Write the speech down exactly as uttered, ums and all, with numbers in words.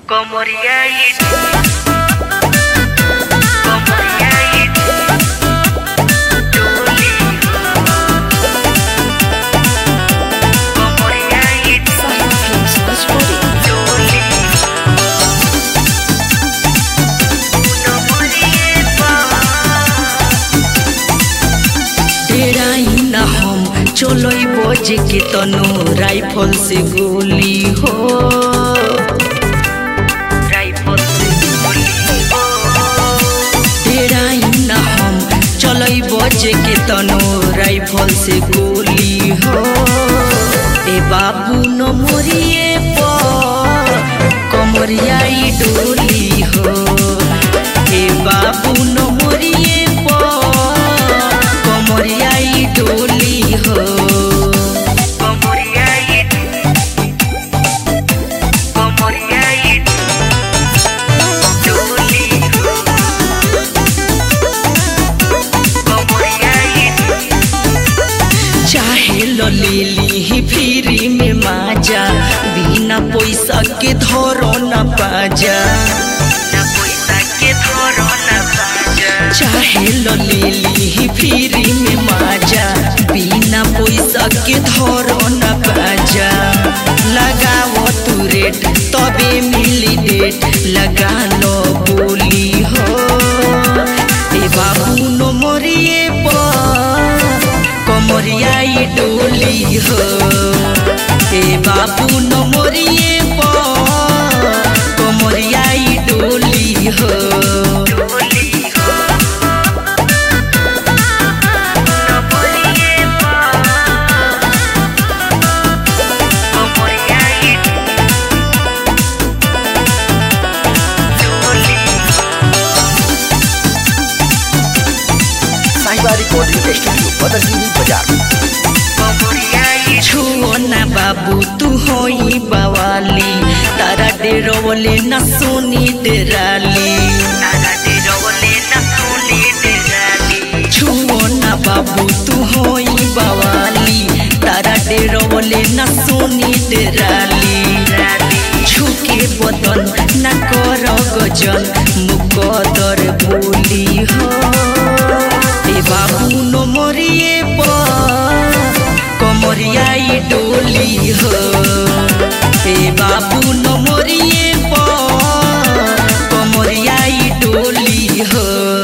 Komoria itu, Komoria itu, Duli, Komoria itu, Duli, तेरा ही ना हम चलो बजे के तनो राइफल से गोली हो राइफल से गोली हो तेरा ही ना हम चलो बजे के तनो राइफल से गोली हो ए बाबू न मोरिए पर कमरिया ई डोली हो ए बाबू न मोरिए पर कमरिया ई डोली हो Komoria itu, Komoria itu, Duli, Komoria itu. चाहे लो ले ली फ्री में माजा बिना पैसा के धरो न पाजा Na poisa que thoro na baja, चाहे लो ले ली फ्री में माजा बिना पैसा के धरो न पाजा लगाओ तू रेट तबे मिली डेट लगा लो बोली हो ए बाबू न मोरिए पर कमरिया ई डोली हो ए बाबू न मोरिए पर कमरिया ई डोली हो Duli, no polie pa. Komoria itu, Duli, Sahiba recording studio Badarjini बाजार। Komoria itu, छुओ ना बाबू तू होई बवाली तारा डेरोले न सोनी डेराली ada di rawale na suni derali. छुओ ना बाबू तू होई बवाली तारा डेरोले न सोनी डेराली छुके बदन न कर गजन मुकदर बोली हो ए बाबू न मोरिए पर कमरिया ई डोली हो ए बाबू न मोरिए पर कमरिया ई डोली हो।